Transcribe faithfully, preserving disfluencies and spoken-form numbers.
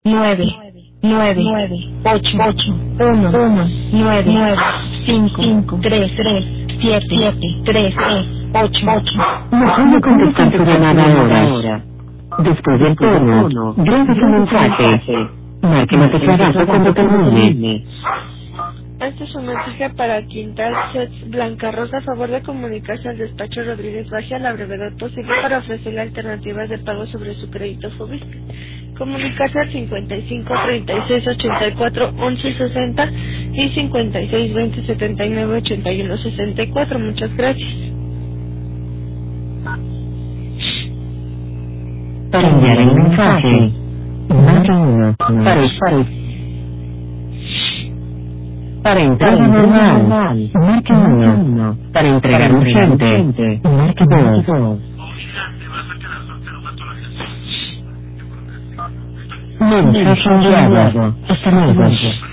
nueve, nueve, ocho, uno, uno, nueve, cinco, tres, siete, tres, ocho, ocho. No puedo contestar tu llamada ahora. Después del tono, grabe su mensaje. Marque la tecla gato cuando termine. Este es un mensaje para Quintal Sets Blanca Rosa. A favor de comunicarse al despacho Rodríguez Baje a la brevedad posible para ofrecerle alternativas de pago sobre su crédito Fobiste. Comunicarse al cincuenta y cinco, treinta y seis, ochenta y cuatro, once sesenta y cincuenta y seis, veinte, setenta y nueve, ochenta y uno, sesenta y cuatro. Muchas gracias. Para enviar el mensaje, marque uno. Para para Para entrega normal, marque uno. Para entregar urgente, marque dos. Mensaje enviado. Hasta luego.